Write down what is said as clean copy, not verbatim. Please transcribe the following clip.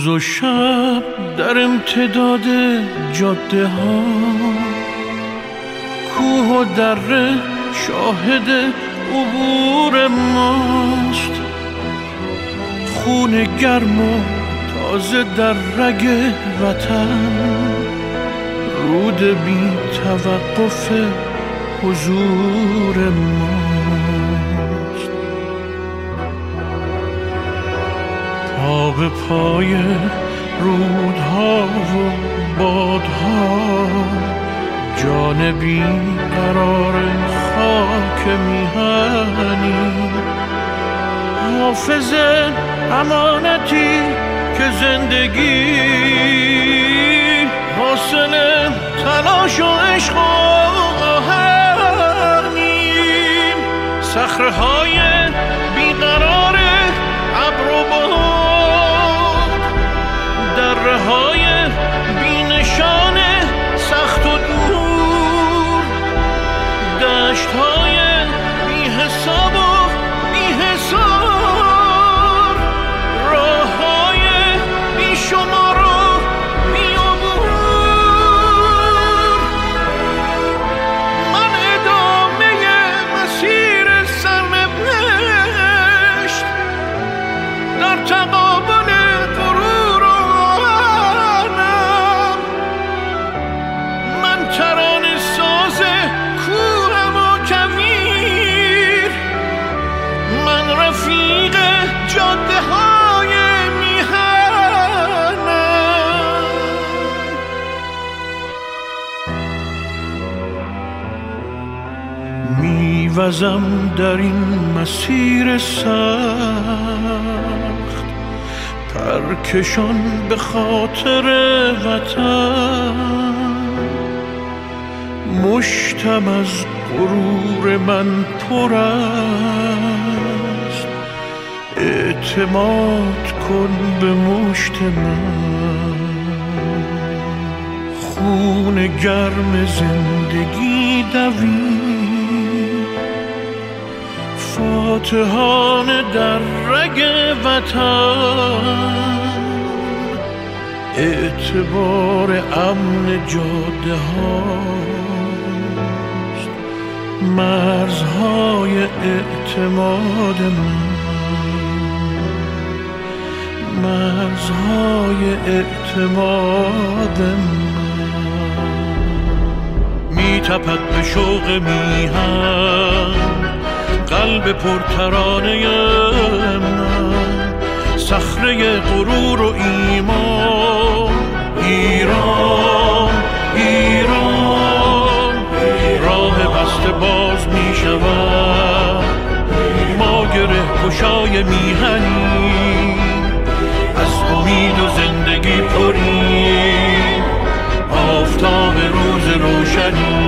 روز و شب در امتداد جاده ها، کوه و دره شاهد عبور ماست. خون گرم و تازه در رگ وطن، رود بی توقف حضور ماست. پا به پای رودها و بادها، جان بی قرار خاک میهنی. حافظ امانتی که زندگی حاصل تلاش و عشق و آهنیم. صخره‌های بیقرار ابر و باد، دره‌های بی‌نشان سخت و دور، دشت‌های بی‌حساب و بی‌حصار، راه‌های بی‌شمار و بی‌عبور. من ادامه مسیر سرنوشت در تقابل غرور و آهنم. من ترانه ساز کوهم و کویر، من رفیق جاده های میهنم. میوزم در این مسیر سخت، پرکشان به خاطر وطن. مشتم از غرور من پر است، اعتماد کن به مشت من. خون گرم زندگی دوید، فاتحانه در رگ وطن. اعتبار امن جاده هاست، مرزهای اعتماد من، مرزهای اعتماد من. میتپد به شوق میهن قلب پرترانه من، صخره غرور و ایمان. ایران ایران راه بسته باز می شود، ما گره گشای میهنی، از امید و زندگی پریم آفتاب روز روشنی.